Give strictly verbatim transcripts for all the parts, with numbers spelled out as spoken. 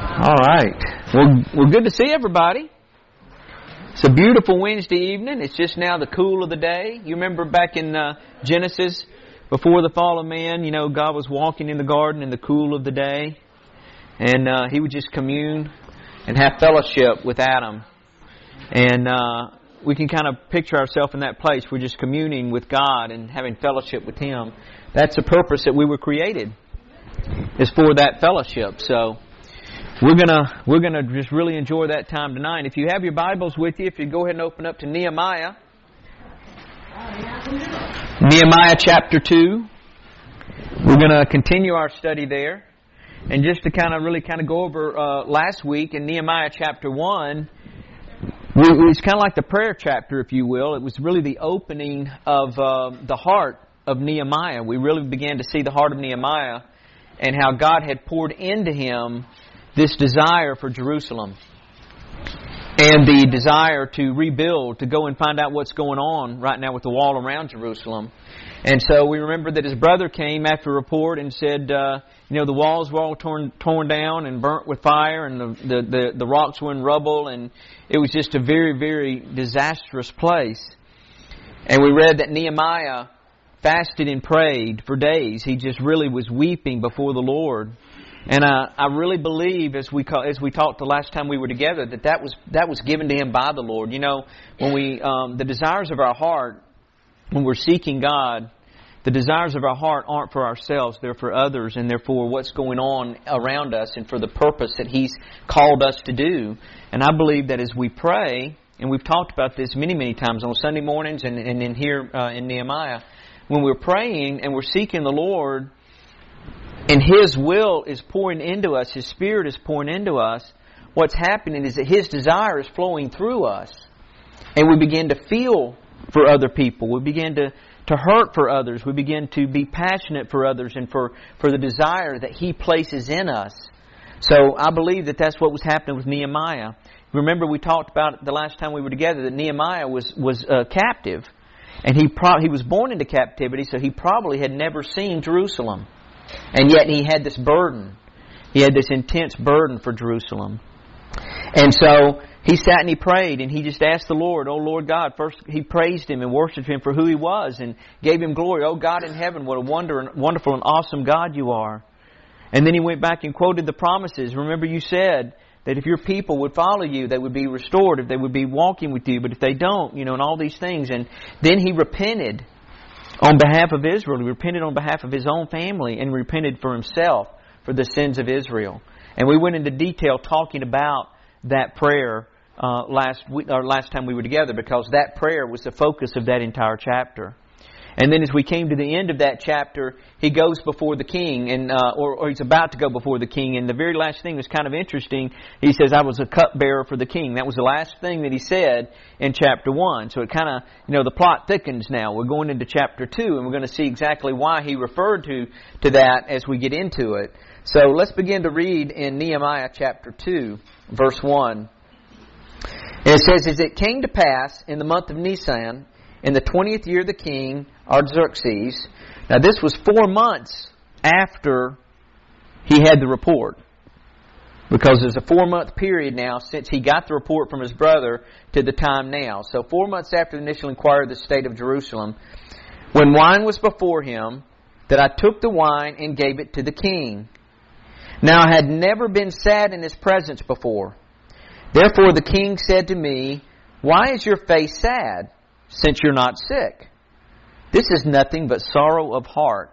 All right. Well, well, good to see everybody. It's a beautiful Wednesday evening. It's just now the cool of the day. You remember back in uh, Genesis, before the fall of man, you know, God was walking in the garden in the cool of the day. And uh, He would just commune and have fellowship with Adam. And uh, we can kind of picture ourselves in that place. We're just communing with God and having fellowship with Him. That's the purpose that we were created, is for that fellowship. So we're gonna we're gonna just really enjoy that time tonight. If you have your Bibles with you, if you go ahead and open up to Nehemiah, Nehemiah chapter two. We're gonna continue our study there, and just to kind of really kind of go over uh, last week in Nehemiah chapter one, we, it was kind of like the prayer chapter, if you will. It was really the opening of uh, the heart of Nehemiah. We really began to see the heart of Nehemiah and how God had poured into him this desire for Jerusalem and the desire to rebuild, to go and find out what's going on right now with the wall around Jerusalem. And so we remember that his brother came after a report and said, uh, you know, the walls were all torn torn down and burnt with fire, and the, the, the, the rocks were in rubble, and it was just a very, very disastrous place. And we read that Nehemiah fasted and prayed for days. He just really was weeping before the Lord. And uh, I really believe, as we call, as we talked the last time we were together, that that was that was given to him by the Lord. You know, when we um, the desires of our heart, when we're seeking God, the desires of our heart aren't for ourselves; they're for others, and they're for what's going on around us, and for the purpose that He's called us to do. And I believe that as we pray, and we've talked about this many, many times on Sunday mornings, and, and in here uh, in Nehemiah, when we're praying and we're seeking the Lord, and His will is pouring into us, His Spirit is pouring into us, what's happening is that His desire is flowing through us. And we begin to feel for other people. We begin to, to hurt for others. We begin to be passionate for others and for, for the desire that He places in us. So I believe that that's what was happening with Nehemiah. Remember, we talked about the last time we were together that Nehemiah was, was uh, captive. And he pro- he was born into captivity, so he probably had never seen Jerusalem. And yet he had this burden. He had this intense burden for Jerusalem. And so he sat and he prayed, and he just asked the Lord, "Oh Lord God," first he praised Him and worshipped Him for who He was and gave Him glory. "Oh God in heaven, what a wonder and wonderful and awesome God You are." And then he went back and quoted the promises. Remember, you said that if your people would follow You, they would be restored, if they would be walking with You, but if they don't, you know, and all these things. And then he repented on behalf of Israel. He repented on behalf of his own family and repented for himself for the sins of Israel. And we went into detail talking about that prayer uh, last week, or last time we were together, because that prayer was the focus of that entire chapter. And then as we came to the end of that chapter, he goes before the king, and uh, or, or he's about to go before the king. And the very last thing was kind of interesting. He says, "I was a cupbearer for the king." That was the last thing that he said in chapter one. So it kind of, you know, the plot thickens now. We're going into chapter two, and we're going to see exactly why he referred to, to that as we get into it. So let's begin to read in Nehemiah chapter two, verse one. And it says, "As it came to pass in the month of Nisan, in the twentieth year of the king Artaxerxes." Now this was four months after he had the report, because there's a four-month period now since he got the report from his brother to the time now. So four months after the initial inquiry of the state of Jerusalem, "when wine was before him, that I took the wine and gave it to the king. Now I had never been sad in his presence before. Therefore the king said to me, 'Why is your face sad, since you're not sick? This is nothing but sorrow of heart.'"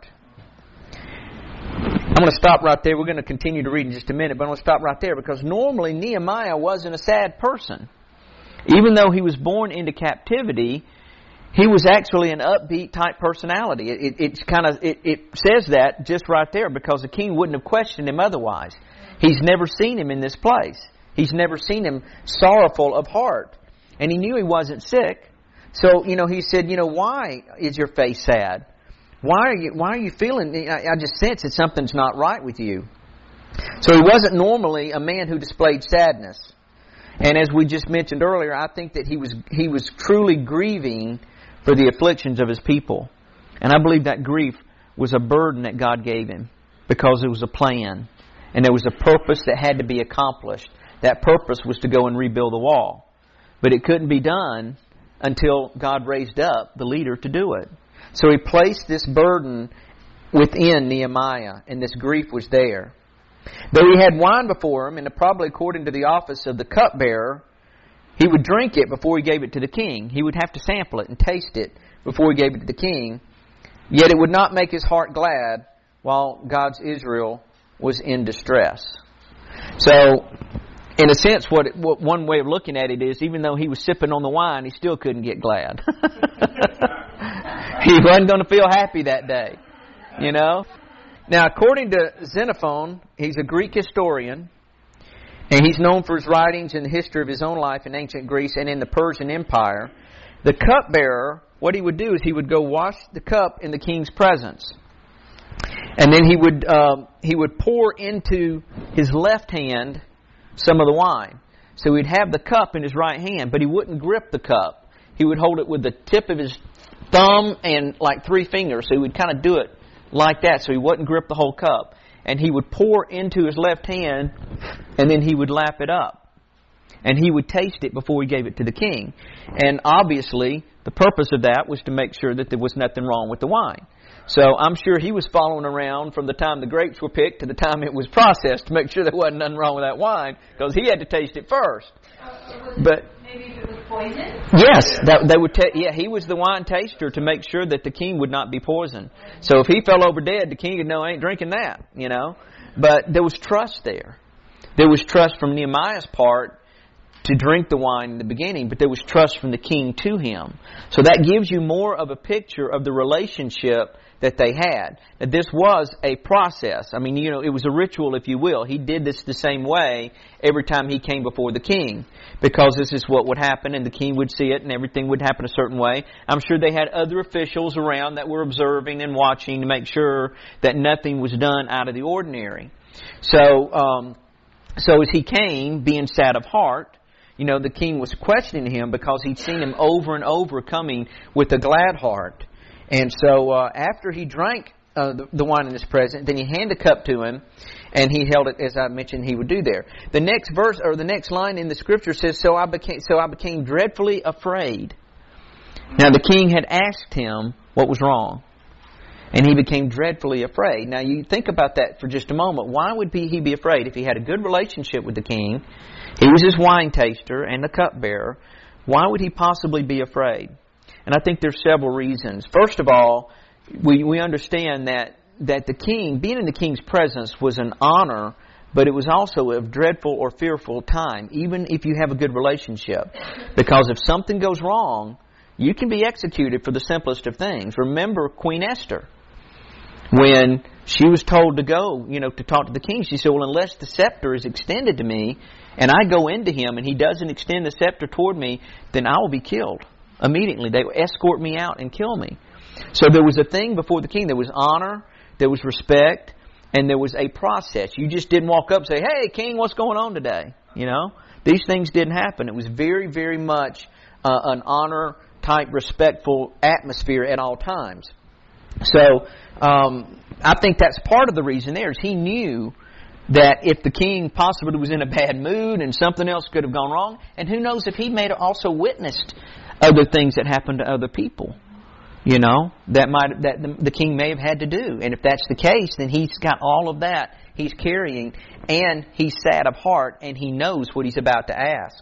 I'm going to stop right there. We're going to continue to read in just a minute, but I'm going to stop right there, because normally Nehemiah wasn't a sad person. Even though he was born into captivity, he was actually an upbeat type personality. It, it, it's kind of it, it says that just right there, because the king wouldn't have questioned him otherwise. He's never seen him in this place. He's never seen him sorrowful of heart, and he knew he wasn't sick. So, you know, he said, you know, "Why is your face sad? Why are you, why are you feeling, I, I just sense that something's not right with you." So he wasn't normally a man who displayed sadness. And as we just mentioned earlier, I think that he was he was truly grieving for the afflictions of his people. And I believe that grief was a burden that God gave him, because it was a plan. And there was a purpose that had to be accomplished. That purpose was to go and rebuild the wall. But it couldn't be done until God raised up the leader to do it. So He placed this burden within Nehemiah, and this grief was there. Though he had wine before him, and probably according to the office of the cupbearer, he would drink it before he gave it to the king. He would have to sample it and taste it before he gave it to the king. Yet it would not make his heart glad while God's Israel was in distress. So, in a sense, what, it, what one way of looking at it is, even though he was sipping on the wine, he still couldn't get glad. He wasn't going to feel happy that day, you know. Now, according to Xenophon, he's a Greek historian, and he's known for his writings in the history of his own life in ancient Greece and in the Persian Empire. The cupbearer, what he would do is he would go wash the cup in the king's presence. And then he would uh, he would pour into his left hand some of the wine. So he'd have the cup in his right hand, but he wouldn't grip the cup. He would hold it with the tip of his thumb and like three fingers. So he would kind of do it like that, so he wouldn't grip the whole cup. And he would pour into his left hand, and then he would lap it up. And he would taste it before he gave it to the king. And obviously, the purpose of that was to make sure that there was nothing wrong with the wine. So I'm sure he was following around from the time the grapes were picked to the time it was processed to make sure there wasn't nothing wrong with that wine, because he had to taste it first. Uh, but maybe if it was poison? Yes, that they would. Ta- yeah, he was the wine taster to make sure that the king would not be poisoned. So if he fell over dead, the king would know, I ain't drinking that, you know. But there was trust there. There was trust from Nehemiah's part to drink the wine in the beginning, but there was trust from the king to him. So that gives you more of a picture of the relationship that they had. That this was a process. I mean, you know, it was a ritual, if you will. He did this the same way every time he came before the king, because this is what would happen, and the king would see it, and everything would happen a certain way. I'm sure they had other officials around that were observing and watching to make sure that nothing was done out of the ordinary. So, um, so as he came, being sad of heart, you know, the king was questioning him because he'd seen him over and over coming with a glad heart. And so uh, after he drank uh, the, the wine in his presence, then he handed the cup to him, and he held it, as I mentioned he would do there. The next verse, or the next line in the scripture says, "So I became, so I became dreadfully afraid." Now the king had asked him what was wrong, and he became dreadfully afraid. Now you think about that for just a moment. Why would he be afraid if he had a good relationship with the king? He was his wine taster and the cupbearer. Why would he possibly be afraid? And I think there's several reasons. First of all, we, we understand that, that the king, being in the king's presence was an honor, but it was also a dreadful or fearful time, even if you have a good relationship. Because if something goes wrong, you can be executed for the simplest of things. Remember Queen Esther. When she was told to go, you know, to talk to the king, she said, well, unless the scepter is extended to me, and I go into him, and he doesn't extend the scepter toward me, then I will be killed. Immediately, they would escort me out and kill me. So there was a thing before the king. There was honor, there was respect, and there was a process. You just didn't walk up and say, hey, king, what's going on today? You know, these things didn't happen. It was very, very much uh, an honor-type, respectful atmosphere at all times. So um, I think that's part of the reason there is he knew that if the king possibly was in a bad mood and something else could have gone wrong, and who knows if he may have also witnessed other things that happened to other people, you know, that might that the, the king may have had to do. And if that's the case, then he's got all of that he's carrying, and he's sad of heart, and he knows what he's about to ask.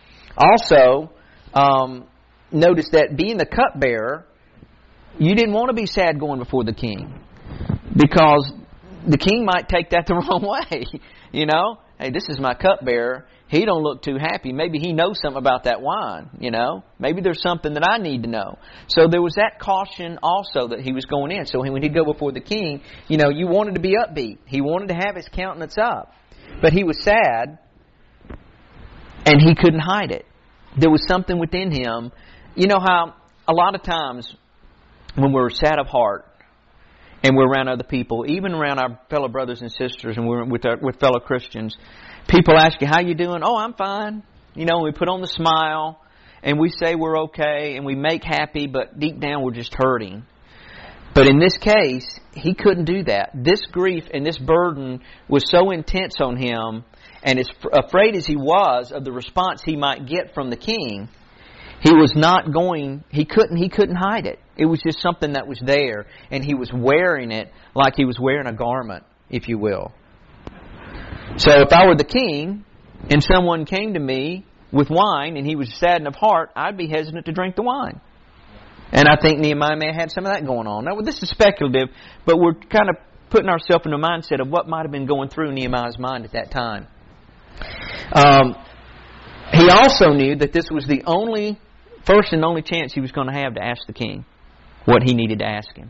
Also, um, notice that being the cupbearer, you didn't want to be sad going before the king, because the king might take that the wrong way. You know, hey, this is my cupbearer. He don't look too happy. Maybe he knows something about that wine, you know. Maybe there's something that I need to know. So there was that caution also that he was going in. So when he'd go before the king, you know, you wanted to be upbeat. He wanted to have his countenance up. But he was sad, and he couldn't hide it. There was something within him. You know how a lot of times when we're sad of heart, and we're around other people, even around our fellow brothers and sisters, and we're with our, with fellow Christians, people ask you, how you doing? Oh, I'm fine. You know, we put on the smile, and we say we're okay, and we make happy, but deep down we're just hurting. But in this case, he couldn't do that. This grief and this burden was so intense on him, and as afraid as he was of the response he might get from the king, he was not going, he couldn't, he couldn't hide it. It was just something that was there, and he was wearing it like he was wearing a garment, if you will. So if I were the king, and someone came to me with wine, and he was saddened of heart, I'd be hesitant to drink the wine. And I think Nehemiah may have had some of that going on. Now, this is speculative, but we're kind of putting ourselves in the mindset of what might have been going through Nehemiah's mind at that time. Um, he also knew that this was the only, first and only chance he was going to have to ask the king what he needed to ask him.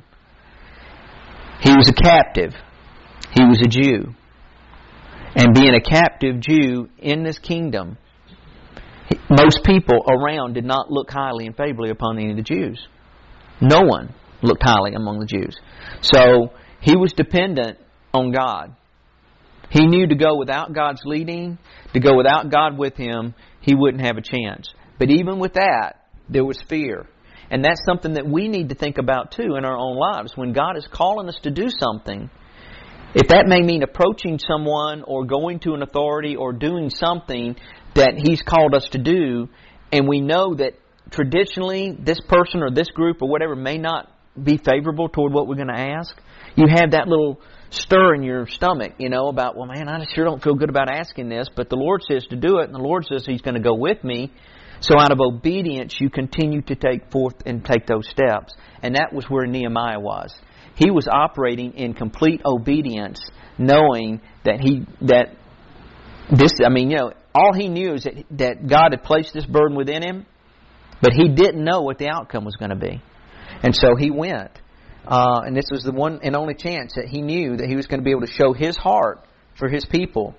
He was a captive. He was a Jew. And being a captive Jew in this kingdom, most people around did not look highly and favorably upon any of the Jews. No one looked highly among the Jews. So he was dependent on God. He knew to go without God's leading, to go without God with him, he wouldn't have a chance. But even with that, there was fear. And that's something that we need to think about too in our own lives. When God is calling us to do something, if that may mean approaching someone or going to an authority or doing something that He's called us to do, and we know that traditionally this person or this group or whatever may not be favorable toward what we're going to ask, you have that little stir in your stomach, you know, about, well, man, I sure don't feel good about asking this, but the Lord says to do it, and the Lord says He's going to go with me. So out of obedience, you continue to take forth and take those steps. And that was where Nehemiah was. He was operating in complete obedience, knowing that he that this. I mean, you know, all he knew is that that God had placed this burden within him, but he didn't know what the outcome was going to be, and so he went. Uh, and this was the one and only chance that he knew that he was going to be able to show his heart for his people.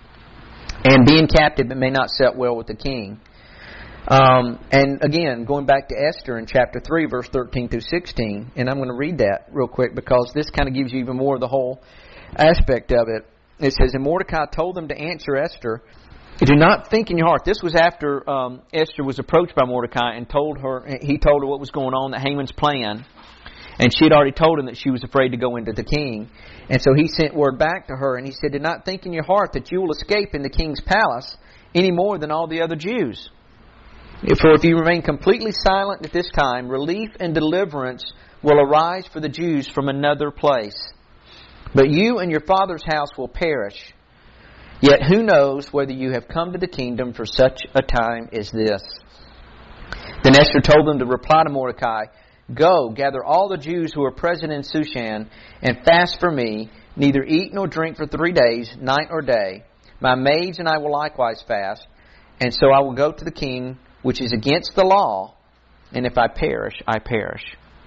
And being captive, it may not set well with the king. Um, and again, going back to Esther in chapter three, verse thirteen through sixteen, and I'm going to read that real quick because this kind of gives you even more of the whole aspect of it. It says, and Mordecai told them to answer Esther, do not think in your heart. This was after um, Esther was approached by Mordecai and told her, he told her what was going on, that Haman's plan. And she had already told him that she was afraid to go into the king. And so he sent word back to her, and he said, do not think in your heart that you will escape in the king's palace any more than all the other Jews. For if you remain completely silent at this time, relief and deliverance will arise for the Jews from another place. But you and your father's house will perish. Yet who knows whether you have come to the kingdom for such a time as this? Then Esther told them to reply to Mordecai, go, gather all the Jews who are present in Shushan, and fast for me, neither eat nor drink for three days, night or day. My maids and I will likewise fast, and so I will go to the king, which is against the law, and if I perish, I perish.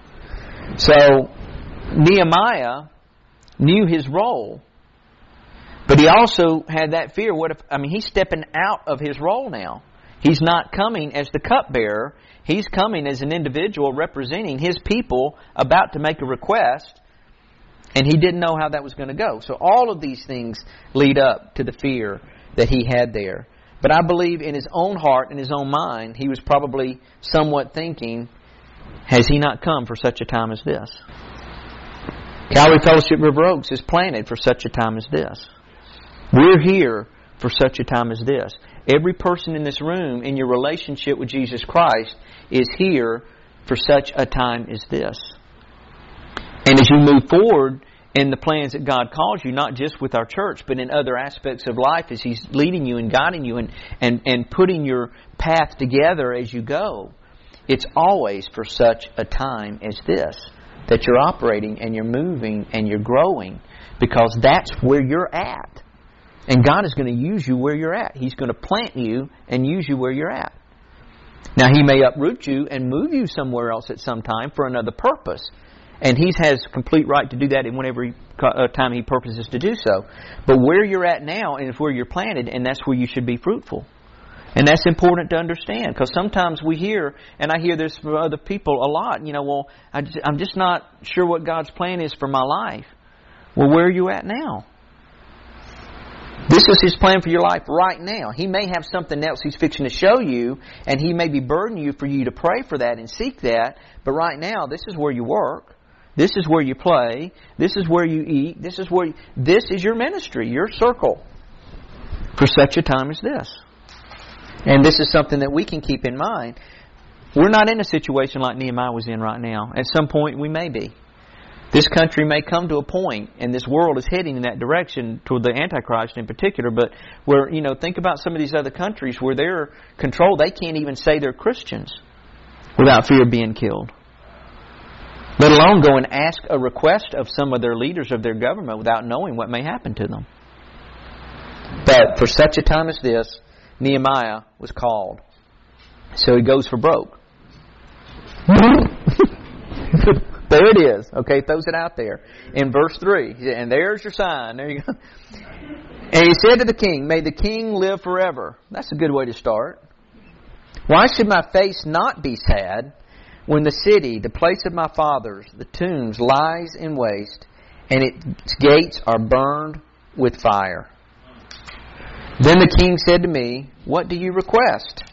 So, Nehemiah knew his role, but he also had that fear. What if, I mean, he's stepping out of his role now. He's not coming as the cupbearer. He's coming as an individual representing his people about to make a request, and he didn't know how that was going to go. So all of these things lead up to the fear that he had there. But I believe in his own heart and his own mind, he was probably somewhat thinking, has he not come for such a time as this? Calvary Fellowship River Oaks is planted for such a time as this. We're here for such a time as this. Every person in this room, in your relationship with Jesus Christ, is here for such a time as this. And as you move forward in the plans that God calls you, not just with our church, but in other aspects of life as He's leading you and guiding you and, and, and putting your path together as you go, it's always for such a time as this that you're operating and you're moving and you're growing, because that's where you're at. And God is going to use you where you're at. He's going to plant you and use you where you're at. Now, He may uproot you and move you somewhere else at some time for another purpose. And He has complete right to do that in whatever uh, time He purposes to do so. But where you're at now is where you're planted, and that's where you should be fruitful. And that's important to understand, because sometimes we hear, and I hear this from other people a lot, you know, well, I just, I'm just not sure what God's plan is for my life. Well, where are you at now? This is His plan for your life right now. He may have something else He's fixing to show you, and He may be burdening you for you to pray for that and seek that. But right now, this is where you work. This is where you play. This is where you eat. This is where you, this is your ministry, your circle, for such a time as this. And this is something that we can keep in mind. We're not in a situation like Nehemiah was in right now. At some point we may be. This country may come to a point, and this world is heading in that direction toward the Antichrist in particular, but where, you know, think about some of these other countries where they're controlled. They can't even say they're Christians without fear of being killed. Let alone go and ask a request of some of their leaders of their government without knowing what may happen to them. But for such a time as this, Nehemiah was called. So he goes for broke. There it is. Okay, throws it out there. In verse three, and there's your sign. There you go. And he said to the king, "May the king live forever." That's a good way to start. "Why should my face not be sad when the city, the place of my fathers, the tombs, lies in waste, and its gates are burned with fire?" Then the king said to me, "What do you request?"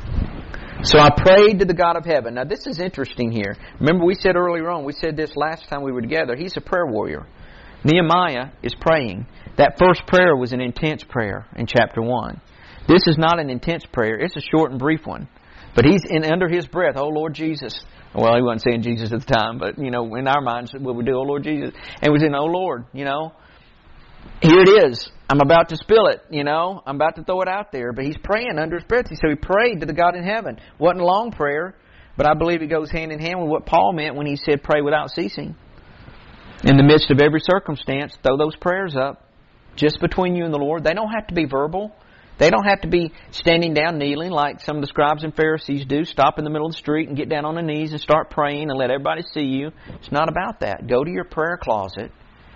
So I prayed to the God of heaven. Now this is interesting here. Remember we said earlier on, we said this last time we were together, he's a prayer warrior. Nehemiah is praying. That first prayer was an intense prayer in chapter one. This is not an intense prayer. It's a short and brief one. But he's in under his breath, "Oh Lord Jesus." Well, he wasn't saying Jesus at the time, but you know, in our minds, what we do, "Oh Lord Jesus." And he was in, "Oh Lord, you know, here it is. I'm about to spill it, you know. I'm about to throw it out there." But he's praying under his breath. So he prayed to the God in heaven. Wasn't a long prayer, but I believe it goes hand in hand with what Paul meant when he said pray without ceasing. In the midst of every circumstance, throw those prayers up. Just between you and the Lord. They don't have to be verbal. They don't have to be standing down, kneeling like some of the scribes and Pharisees do. Stop in the middle of the street and get down on the knees and start praying and let everybody see you. It's not about that. Go to your prayer closet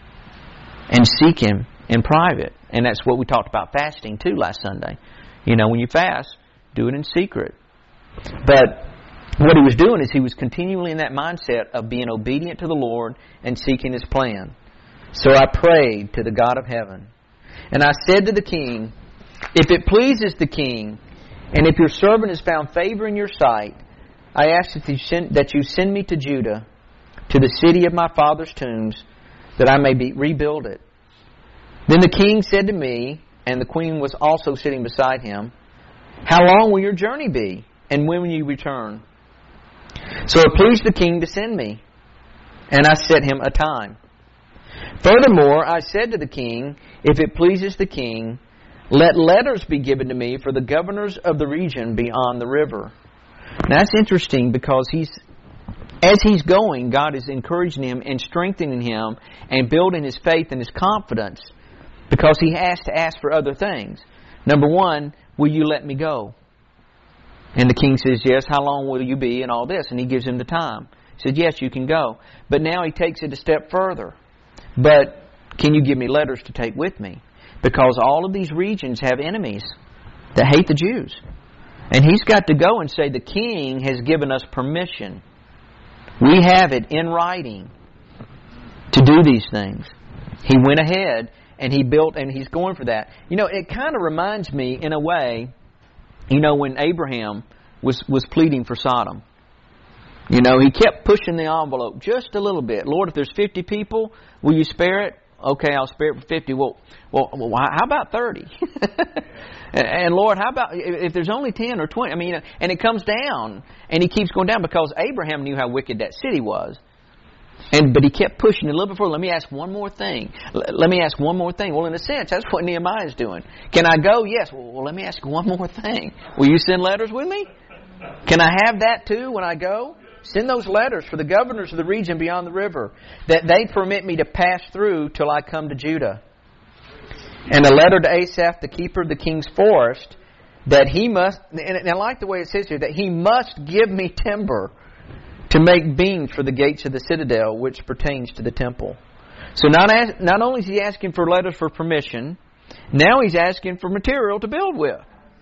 and seek Him in private. And that's what we talked about fasting too last Sunday. You know, when you fast, do it in secret. But what he was doing is he was continually in that mindset of being obedient to the Lord and seeking His plan. So I prayed to the God of heaven. And I said to the king, "If it pleases the king, and if your servant has found favor in your sight, I ask that you send, that you send me to Judah, to the city of my father's tombs, that I may be, rebuild it." Then the king said to me, and the queen was also sitting beside him, "How long will your journey be, and when will you return?" So it pleased the king to send me, and I set him a time. Furthermore, I said to the king, "If it pleases the king, let letters be given to me for the governors of the region beyond the river." Now that's interesting because he's, as he's going, God is encouraging him and strengthening him and building his faith and his confidence because he has to ask for other things. Number one, will you let me go? And the king says, "Yes, how long will you be?" and all this. And he gives him the time. He said, "Yes, you can go." But now he takes it a step further. "But can you give me letters to take with me? Because all of these regions have enemies that hate the Jews." And he's got to go and say, the king has given us permission. We have it in writing to do these things. He went ahead and he built, and he's going for that. You know, it kind of reminds me, in a way, you know, when Abraham was, was pleading for Sodom. You know, he kept pushing the envelope just a little bit. "Lord, if there's fifty people, will you spare it?" "Okay, I'll spare it for fifty. Well, well, well how about thirty? and, and Lord, how about if there's only ten or twenty? I mean, and it comes down, and he keeps going down because Abraham knew how wicked that city was. And but he kept pushing it a little bit further. "Let me ask one more thing. Let me ask one more thing." Well, in a sense, that's what Nehemiah is doing. "Can I go?" "Yes." "Well, well, let me ask one more thing. Will you send letters with me? Can I have that too when I go? Send those letters for the governors of the region beyond the river, that they permit me to pass through till I come to Judah. And a letter to Asaph, the keeper of the king's forest, that he must," and I like the way it says here, "that he must give me timber to make beams for the gates of the citadel, which pertains to the temple." So not as, not only is he asking for letters for permission, now he's asking for material to build with.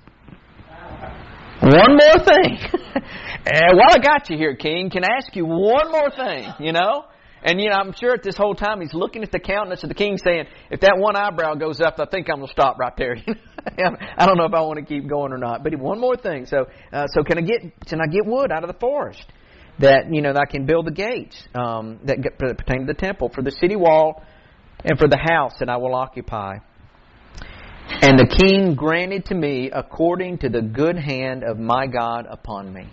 One more thing. And while I got you here, King, can I ask you one more thing, you know? And, you know, I'm sure at this whole time he's looking at the countenance of the king saying, if that one eyebrow goes up, I think I'm going to stop right there. I don't know if I want to keep going or not. But one more thing. So, uh, so can I get, can I get wood out of the forest? that, you know, that I can build the gates um, that, get, that pertain to the temple, for the city wall, and for the house that I will occupy. And the king granted to me according to the good hand of my God upon me.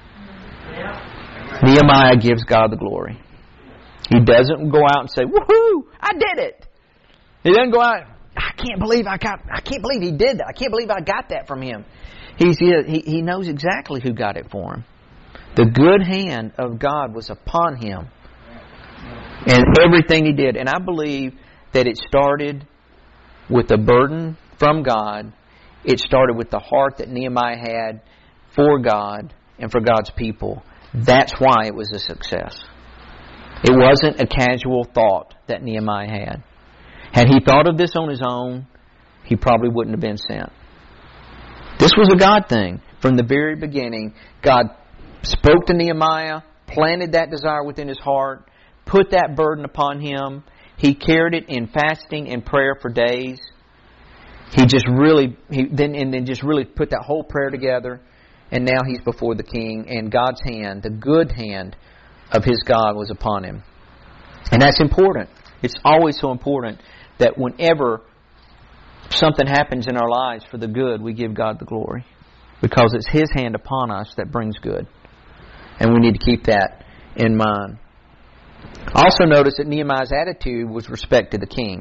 Yeah. Nehemiah gives God the glory. He doesn't go out and say, "Woohoo! I did it." He doesn't go out, "I can't believe I got. I can't believe he did that. I can't believe I got that from him." He's, he he knows exactly who got it for him. The good hand of God was upon him, and everything he did. And I believe that it started with a burden from God. It started with the heart that Nehemiah had for God and for God's people. That's why it was a success. It wasn't a casual thought that Nehemiah had. Had he thought of this on his own, he probably wouldn't have been sent. This was a God thing. From the very beginning, God spoke to Nehemiah, planted that desire within his heart, put that burden upon him. He carried it in fasting and prayer for days. He just really, he then and then just really put that whole prayer together, and now he's before the king, and God's hand, the good hand of his God, was upon him. And that's important. It's always so important that whenever something happens in our lives for the good, we give God the glory, because it's His hand upon us that brings good, and we need to keep that in mind. Also notice that Nehemiah's attitude was respect to the king.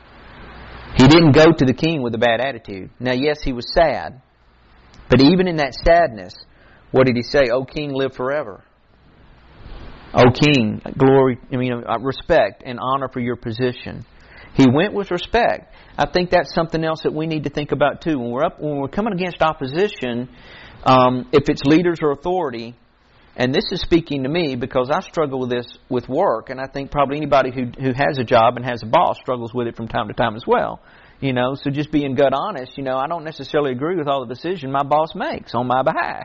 He didn't go to the king with a bad attitude. Now, yes, he was sad. But even in that sadness, what did he say? "O king, live forever. O king, glory, I mean, respect and honor for your position." He went with respect. I think that's something else that we need to think about too. When we're up, when we're coming against opposition, um, if it's leaders or authority, and this is speaking to me because I struggle with this with work, and I think probably anybody who who has a job and has a boss struggles with it from time to time as well. You know, so just being gut honest, you know, I don't necessarily agree with all the decisions my boss makes on my behalf.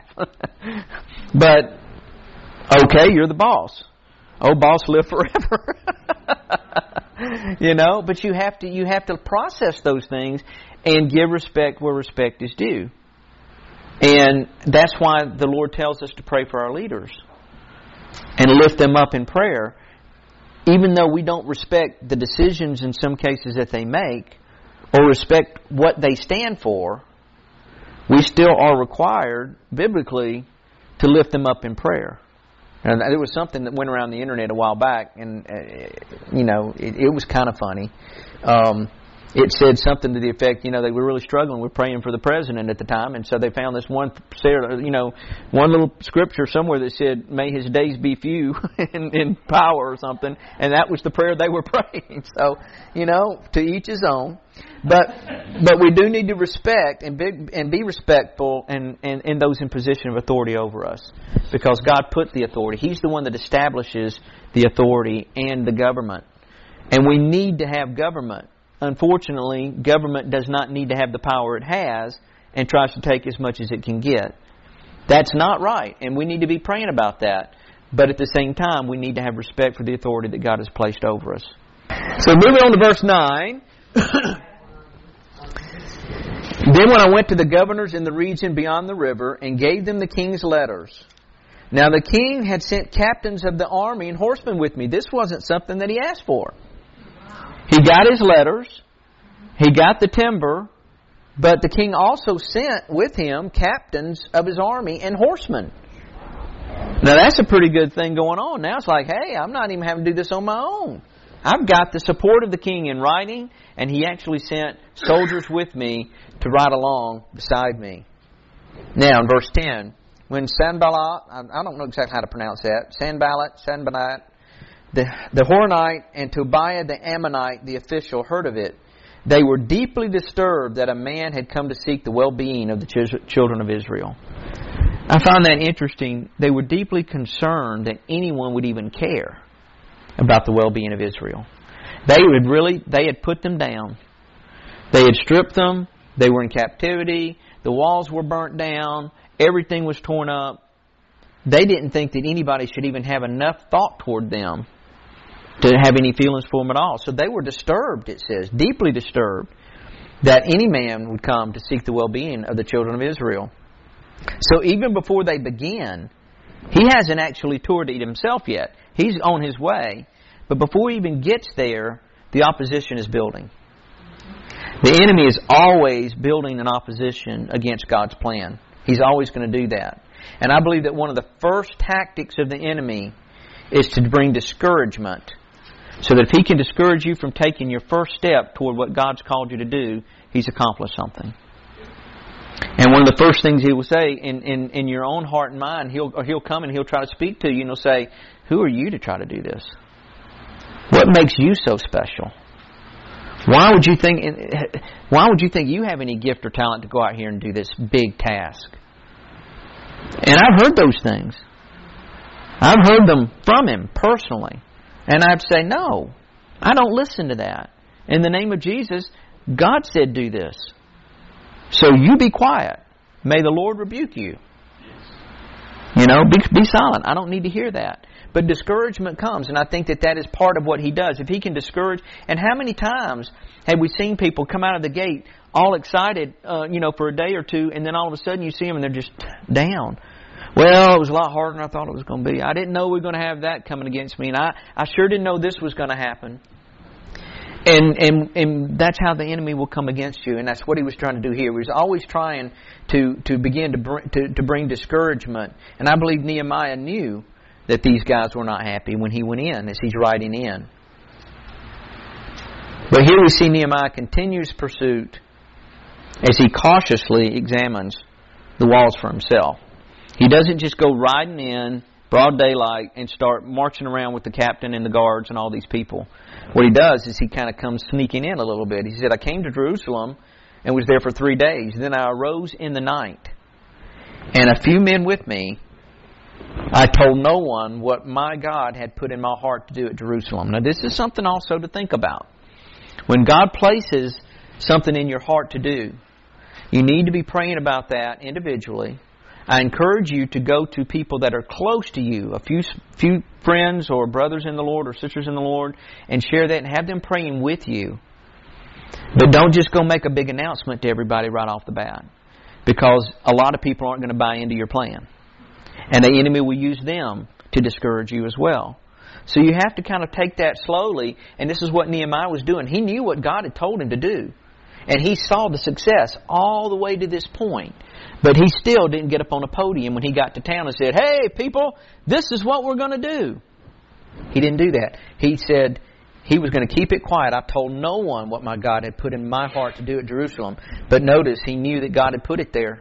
But, okay, you're the boss. Oh, boss, live forever. You know, but you have to you have to process those things and give respect where respect is due. And that's why the Lord tells us to pray for our leaders and lift them up in prayer. Even though we don't respect the decisions in some cases that they make or respect what they stand for, we still are required, biblically, to lift them up in prayer. And there was something that went around the internet a while back, and, uh, you know, it, it was kind of funny. Um, it said something to the effect, you know, they were really struggling with praying for the president at the time, and so they found this one, you know, one little scripture somewhere that said, "May his days be few in, in power," or something, and that was the prayer they were praying. So, you know, to each his own. But but we do need to respect and be, and be respectful and, and, and those in position of authority over us, because God put the authority. He's the one that establishes the authority and the government. And we need to have government. Unfortunately, government does not need to have the power it has and tries to take as much as it can get. That's not right, and we need to be praying about that. But at the same time, we need to have respect for the authority that God has placed over us. So moving on to verse nine. Then when I went to the governors in the region beyond the river and gave them the king's letters. Now the king had sent captains of the army and horsemen with me. This wasn't something that he asked for. He got his letters, he got the timber, but the king also sent with him captains of his army and horsemen. Now that's a pretty good thing going on. Now it's like, hey, I'm not even having to do this on my own. I've got the support of the king in writing, and he actually sent soldiers with me to ride along beside me. Now in verse ten, when Sanballat, I don't know exactly how to pronounce that, Sanballat, Sanballat, the, the Horonite and Tobiah the Ammonite, the official, heard of it, they were deeply disturbed that a man had come to seek the well-being of the ch- children of Israel. I found that interesting. They were deeply concerned that anyone would even care about the well-being of Israel. They would really, they had put them down. They had stripped them. They were in captivity. The walls were burnt down. Everything was torn up. They didn't think that anybody should even have enough thought toward them to have any feelings for them at all. So they were disturbed, it says, deeply disturbed, that any man would come to seek the well-being of the children of Israel. So even before they began, He hasn't actually toured it himself yet. He's on his way. But before he even gets there, the opposition is building. The enemy is always building an opposition against God's plan. He's always going to do that. And I believe that one of the first tactics of the enemy is to bring discouragement. So that if he can discourage you from taking your first step toward what God's called you to do, he's accomplished something. And one of the first things he will say in, in, in your own heart and mind, he'll, or he'll come and he'll try to speak to you and he'll say, who are you to try to do this? What makes you so special? Why would you think Why would you think you have any gift or talent to go out here and do this big task? And I've heard those things. I've heard them from him personally. And I'd say, no, I don't listen to that. In the name of Jesus, God said do this. So you be quiet. May the Lord rebuke you. You know, be, be silent. I don't need to hear that. But discouragement comes, and I think that that is part of what he does. If he can discourage, and how many times have we seen people come out of the gate all excited, uh, you know, for a day or two, and then all of a sudden you see them and they're just down. Well, it was a lot harder than I thought it was going to be. I didn't know we were going to have that coming against me, and I, I sure didn't know this was going to happen. And, and and that's how the enemy will come against you, and that's what he was trying to do here. He was always trying to, to begin to bring, to, to bring discouragement. And I believe Nehemiah knew that these guys were not happy when he went in, as he's riding in. But here we see Nehemiah continues pursuit as he cautiously examines the walls for himself. He doesn't just go riding in, broad daylight, and start marching around with the captain and the guards and all these people. What he does is he kind of comes sneaking in a little bit. He said, I came to Jerusalem and was there for three days. Then I arose in the night, and a few men with me. I told no one what my God had put in my heart to do at Jerusalem. Now this is something also to think about. When God places something in your heart to do, you need to be praying about that individually. I encourage you to go to people that are close to you, a few few friends or brothers in the Lord or sisters in the Lord, and share that and have them praying with you. But don't just go make a big announcement to everybody right off the bat, because a lot of people aren't going to buy into your plan. And the enemy will use them to discourage you as well. So you have to kind of take that slowly, and this is what Nehemiah was doing. He knew what God had told him to do, and he saw the success all the way to this point. But he still didn't get up on a podium when he got to town and said, hey, people, this is what we're going to do. He didn't do that. He said he was going to keep it quiet. I told no one what my God had put in my heart to do at Jerusalem. But notice, he knew that God had put it there.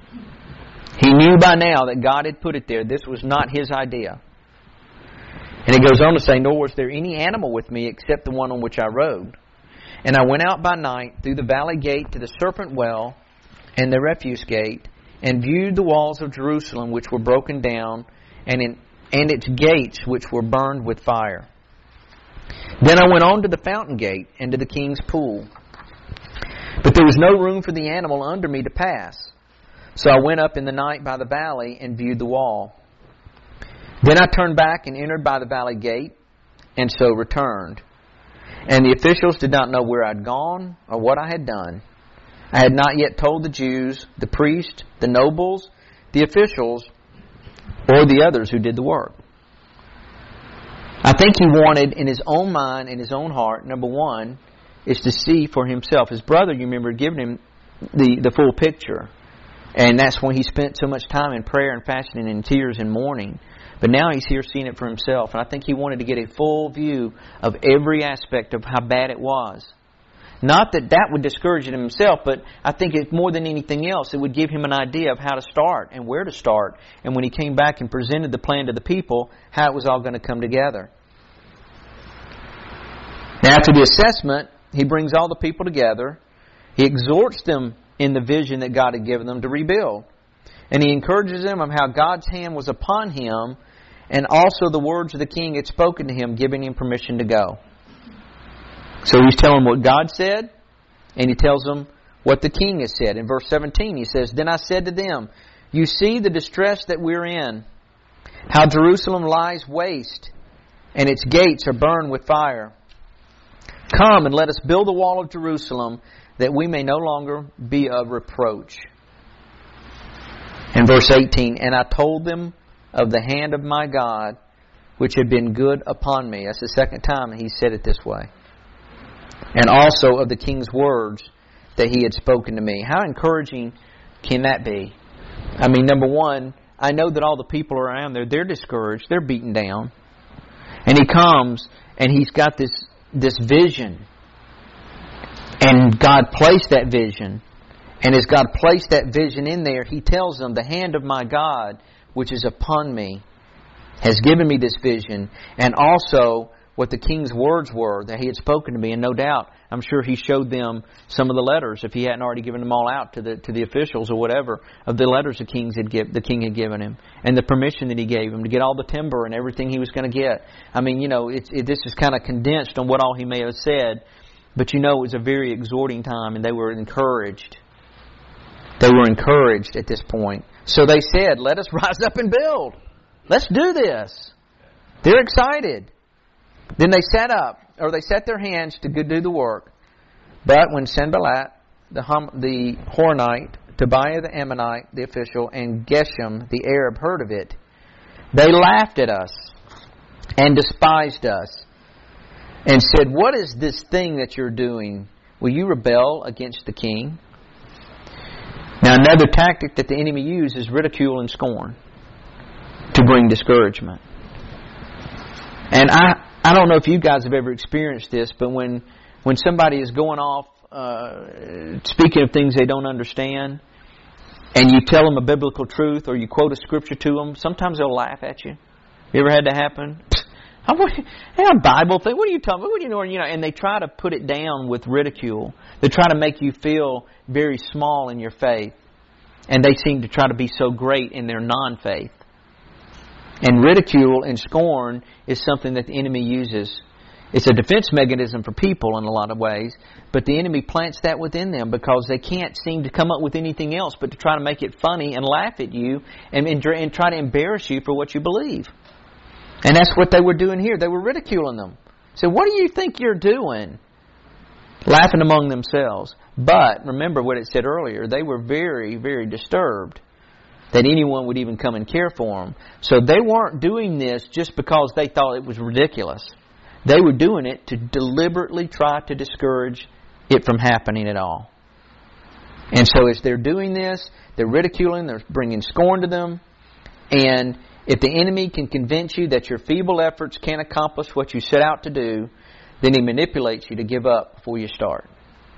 He knew by now that God had put it there. This was not his idea. And he goes on to say, nor was there any animal with me except the one on which I rode. And I went out by night through the valley gate to the serpent well and the refuse gate, and viewed the walls of Jerusalem which were broken down, and in, and its gates which were burned with fire. Then I went on to the fountain gate and to the king's pool. But there was no room for the animal under me to pass. So I went up in the night by the valley and viewed the wall. Then I turned back and entered by the valley gate, and so returned. And the officials did not know where I'd gone or what I had done. I had not yet told the Jews, the priests, the nobles, the officials, or the others who did the work. I think he wanted in his own mind, in his own heart, number one, is to see for himself. His brother, you remember, giving him the, the full picture. And that's when he spent so much time in prayer and fasting and in tears and mourning. But now he's here seeing it for himself. And I think he wanted to get a full view of every aspect of how bad it was. Not that that would discourage him himself, but I think it, more than anything else, it would give him an idea of how to start and where to start. And when he came back and presented the plan to the people, how it was all going to come together. Now, after the assessment, he brings all the people together. He exhorts them in the vision that God had given them to rebuild. And he encourages them of how God's hand was upon him, and also the words of the king had spoken to him, giving him permission to go. So he's telling them what God said, and he tells them what the king has said. In verse seventeen, he says, Then I said to them, You see the distress that we're in, how Jerusalem lies waste, and its gates are burned with fire. Come and let us build the wall of Jerusalem, that we may no longer be a reproach. In verse eighteen, And I told them of the hand of my God, which had been good upon me. That's the second time he said it this way. And also of the king's words that he had spoken to me. How encouraging can that be? I mean, number one, I know that all the people around there, they're discouraged. They're beaten down. And he comes and he's got this, this vision. And God placed that vision. And as God placed that vision in there, He tells them, the hand of my God, which is upon me, has given me this vision. And also what the king's words were that he had spoken to me. And no doubt, I'm sure he showed them some of the letters, if he hadn't already given them all out to the to the officials or whatever, of the letters the kings had give, the king had given him, and the permission that he gave him to get all the timber and everything he was going to get. I mean, you know, it's it, this is kind of condensed on what all he may have said, but you know, it was a very exhorting time, and they were encouraged. They were encouraged at this point. So they said, "Let us rise up and build. Let's do this." They're excited. Then they set up, or they set their hands to do the work. But when Sanballat, the, hum, the Horonite, Tobiah the Ammonite, the official, and Geshem the Arab heard of it, they laughed at us and despised us and said, "What is this thing that you're doing? Will you rebel against the king?" Now, another tactic that the enemy uses is ridicule and scorn to bring discouragement. And I, I don't know if you guys have ever experienced this, but when, when somebody is going off uh, speaking of things they don't understand, and you tell them a biblical truth or you quote a scripture to them, sometimes they'll laugh at you. You ever had that happen? Hey, a Bible thing. What are you talking about? What do you know? You know, and they try to put it down with ridicule. They try to make you feel very small in your faith, and they seem to try to be so great in their non-faith. And ridicule and scorn is something that the enemy uses. It's a defense mechanism for people in a lot of ways, but the enemy plants that within them because they can't seem to come up with anything else but to try to make it funny and laugh at you and, and, and try to embarrass you for what you believe. And that's what they were doing here. They were ridiculing them. So what do you think you're doing? Laughing among themselves. But remember what it said earlier. They were very, very disturbed that anyone would even come and care for them. So they weren't doing this just because they thought it was ridiculous. They were doing it to deliberately try to discourage it from happening at all. And so as they're doing this, they're ridiculing, they're bringing scorn to them. And if the enemy can convince you that your feeble efforts can't accomplish what you set out to do, then he manipulates you to give up before you start.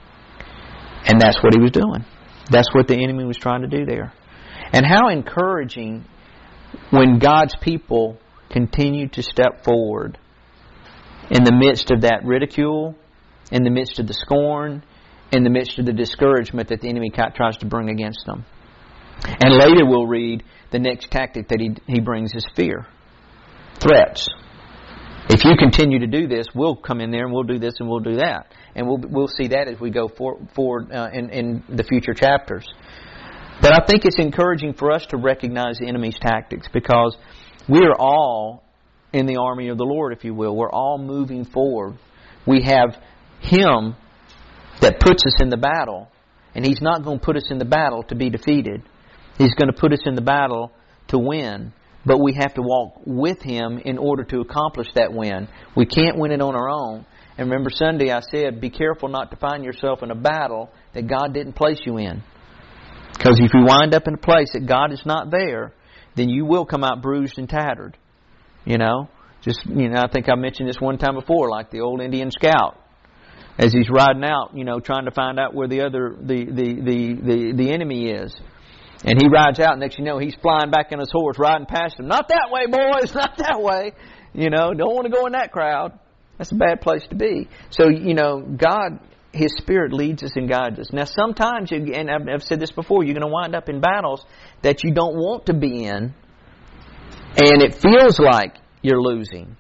And that's what he was doing. That's what the enemy was trying to do there. And how encouraging when God's people continue to step forward in the midst of that ridicule, in the midst of the scorn, in the midst of the discouragement that the enemy tries to bring against them. And later we'll read the next tactic that he, he brings is fear. Threats. If you continue to do this, we'll come in there and we'll do this and we'll do that. And we'll we'll see that as we go for, forward uh, in, in the future chapters. But I think it's encouraging for us to recognize the enemy's tactics because we are all in the army of the Lord, if you will. We're all moving forward. We have Him that puts us in the battle, and He's not going to put us in the battle to be defeated. He's going to put us in the battle to win. But we have to walk with Him in order to accomplish that win. We can't win it on our own. And remember Sunday I said, be careful not to find yourself in a battle that God didn't place you in. Because if you wind up in a place that God is not there, then you will come out bruised and tattered. You know, just, you know, I think I mentioned this one time before, like the old Indian scout. As he's riding out, you know, trying to find out where the other, the, the, the, the, the enemy is. And he rides out, and next you know, he's flying back on his horse, riding past him. Not that way, boys, not that way. You know, don't want to go in that crowd. That's a bad place to be. So, you know, God, His Spirit leads us and guides us. Now, sometimes, you, and I've, I've said this before, you're going to wind up in battles that you don't want to be in, and it feels like you're losing.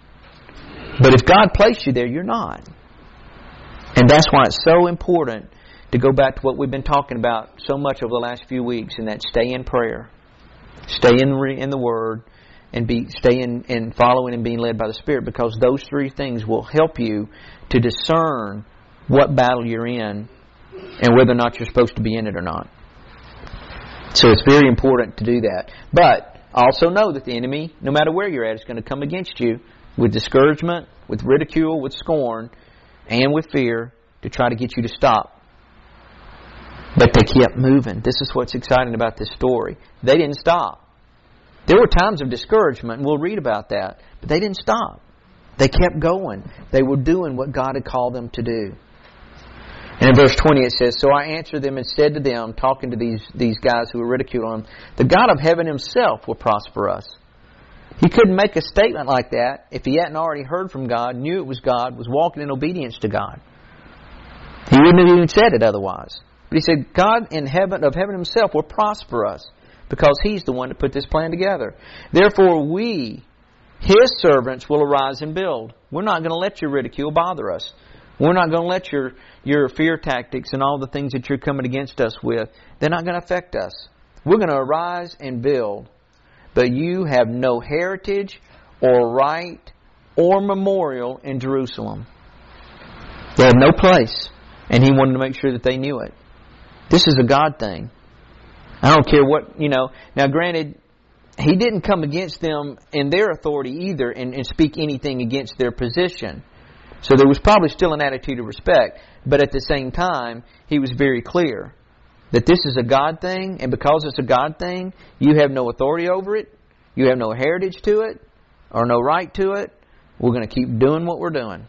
But if God placed you there, you're not. And that's why it's so important to go back to what we've been talking about so much over the last few weeks, and that stay in prayer. Stay in, re, in the Word, and be stay in, in following and being led by the Spirit, because those three things will help you to discern what battle you're in and whether or not you're supposed to be in it or not. So it's very important to do that. But Also know that the enemy, no matter where you're at, is going to come against you with discouragement, with ridicule, with scorn, and with fear to try to get you to stop. But they kept moving. This is what's exciting about this story. They didn't stop. There were times of discouragement, and we'll read about that, but they didn't stop. They kept going. They were doing what God had called them to do. And in verse twenty it says, "So I answered them and said to them," talking to these, these guys who were ridiculing him, "The God of heaven Himself will prosper us." He couldn't make a statement like that if he hadn't already heard from God, knew it was God, was walking in obedience to God. He wouldn't have even said it otherwise. But he said, God in heaven of heaven Himself will prosper us because He's the one that put this plan together. Therefore we, His servants, will arise and build. We're not going to let your ridicule bother us. We're not going to let your, your fear tactics and all the things that you're coming against us with, they're not going to affect us. We're going to arise and build. But you have no heritage or right or memorial in Jerusalem. They have no place. And He wanted to make sure that they knew it. This is a God thing. I don't care what, you know. Now granted, He didn't come against them in their authority either and, and speak anything against their position. So there was probably still an attitude of respect. But at the same time, He was very clear that this is a God thing, and because it's a God thing, you have no authority over it, you have no heritage to it, or no right to it. We're going to keep doing what we're doing.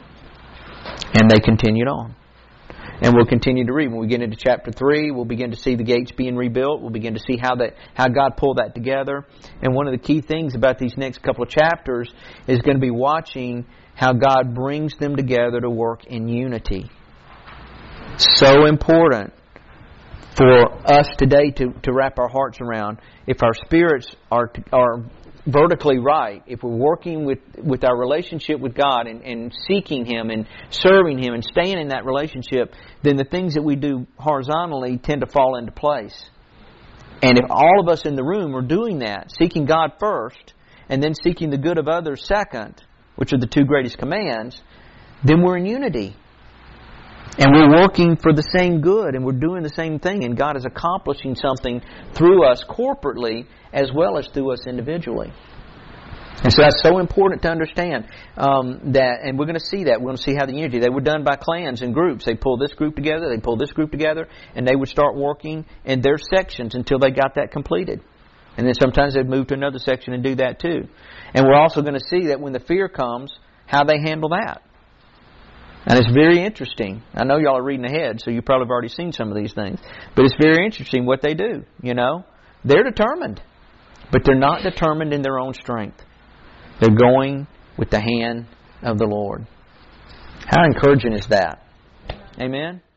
And they continued on. And we'll continue to read. When we get into chapter three, we'll begin to see the gates being rebuilt. We'll begin to see how that how God pulled that together. And one of the key things about these next couple of chapters is going to be watching how God brings them together to work in unity. So important for us today to, to wrap our hearts around. If our spirits are are vertically right, if we're working with, with our relationship with God and, and seeking Him and serving Him and staying in that relationship, then the things that we do horizontally tend to fall into place. And if all of us in the room are doing that, seeking God first and then seeking the good of others second, which are the two greatest commands, then we're in unity. And we're working for the same good, and we're doing the same thing, and God is accomplishing something through us corporately as well as through us individually. And so that's so important to understand um, that, and we're going to see that. We're going to see how the unity, they were done by clans and groups. They pulled this group together, they pulled this group together, and they would start working in their sections until they got that completed. And then sometimes they'd move to another section and do that too. And we're also going to see that when the fear comes, how they handle that. And it's very interesting. I know y'all are reading ahead, so you probably have already seen some of these things. But it's very interesting what they do, you know. They're determined. But they're not determined in their own strength. They're going with the hand of the Lord. How encouraging is that? Amen?